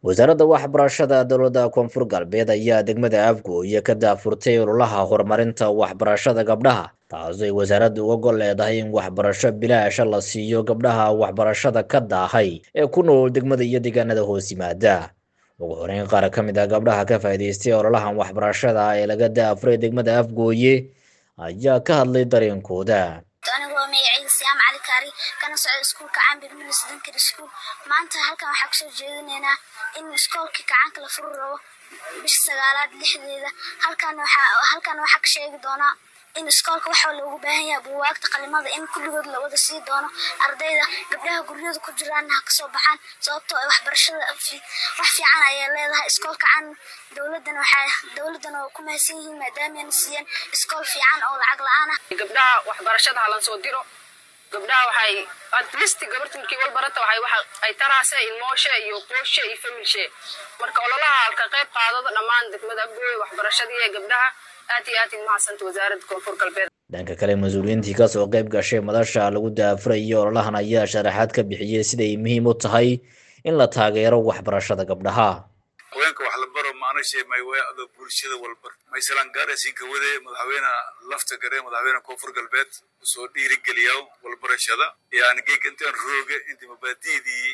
wasaaradda waxbarashada dowladda koonfur galbeed ayaa degmada Afgooye ka daafurtay ololaha horumarinta waxbarashada gabdhaha, taasoo ay wasaaraddu uga gol leedahay in waxbarasho bilaash la siiyo gabdhaha waxbarashada ka daahay ee ku nool degmada iyo deegaanada hoos yimaada. ugu horeyn qaar ka mid ah gabdhaha ka faa'iidaystay ololahan waxbarashada ee laga daafuray degmada Afgooye ayaa ka hadlay dareenkooda. anigoo magacayga Siyaam Cali Kaari kana socda iskuulka Caambir Middle Secondary School. maanta halkan waxaan ku soo jeedinaynaa in iskoolka gacanka la furo rabo bisha 9aad 6deeda. halkan waxaa ka sheegi doonaa in iskoolka waxa loogu baahan yahay buugaagta qalimada in kulligood la wada sii doono ardayda gabdhaha guryada ku jiraan ha ka soo baxaan sababtoo ah waxbarashada wax fiican ay leedahay iskoolka can dawladana oo ku mahadsan yihiin maadaama ay siiyeen iskool fiican oo lacag la'aan ah. gabdhaha waxbarashada halan soo diro gabdhaha waxay at least gabartii walbarata waxay ay taraasay ilmooshe iyo qoyshe iyo familshe marka ololaha halka qayb qaadada dhammaan degmada Afgooye waxbarashadii ee gabdhaha aad iyo aad mahadsanto wasaaradda koonfur galbeed. dhanka kale mas'uuliyiintii ka soo qayb gashay madasha lagu daafuray ololahan ayaa sharaxaad ka bixiyay sida ay muhiim u tahay in la taageero waxbarashada gabdhaha. haweenka wax la baro maanashay may wayada bulshada walbar maysalan gaaraysi gawade madaxweynaha lafta gare madaxweynaha koonfur galbeed soo dhiirigeliyo walbarashada yaani geegantan rooga inta mabaadiidii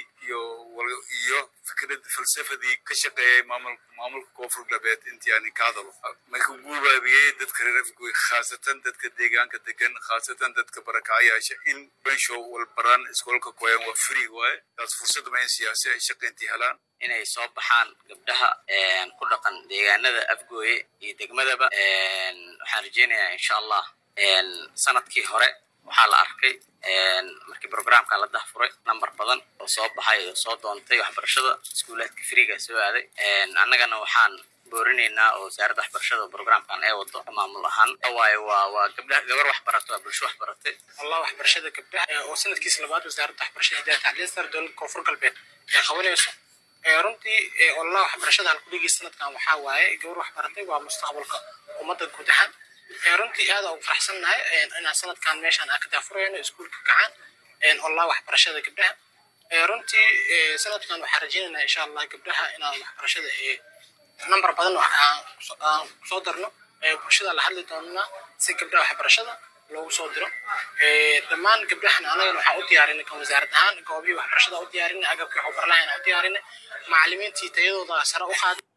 iyo fikrad falsafadii ka shaqeeyay maamulka koonfur galbeed intii aan ka hadlo may ku guubaabiyay dadka reer Afgooye khaasatan dadka deegaanka degan khaasatan dadka barakacayaasha in bensho walbaran iskoolka kooyan waa free way taas fursad ma siyaasi ay shaqeyntii helaan inay soo baxaan gabdhaha ku dhaqan deegaanada Afgooye iyo degmadaba waxaan rajeynayaa insha Allah sanadkii hore waxaa la arkay markii programka la daafuray number badan oo soo baxay oo soo doontay waxbarashada iskuulaadka freega soo aaday annagana waxaan boorinaynaa oo wasaaradda waxbarashada programkan ay wado maamul ahaan waa gabdhaha gabar wax barato bulsho wax baratay Allah waxbarashada gabdhaha oo sanadkiisa labaad wasaaradda waxbarashada iyo tacliinta sare dowladda koonfur galbeed ee qabanayso runtii Allah waxbarashada halku dhigay sanadkan waxaa waaye gabar wax baratay waa mustaqbalka ummadda guud ahaan runtii aad u faraxsanahay in sanadkan meeshan aan ka daafurayno iskuulka gacan Allah waxbarashada gabdhaha runtii sanadkan waxaan rajeynaynaa insha Allah gabdhaha inaan waxbarashada number badan aan soo darno bulshada la hadli doonaa si gabdhaha waxbarashada loogu soo diro dhammaan gabdhahan anaga waxaan u diyaarinay kan wasaarad ahaan goobihii waxbarashada u diyaarinay agabkii waxbarashada u diyaarinay macallimiintii tayadooda sare u qaaday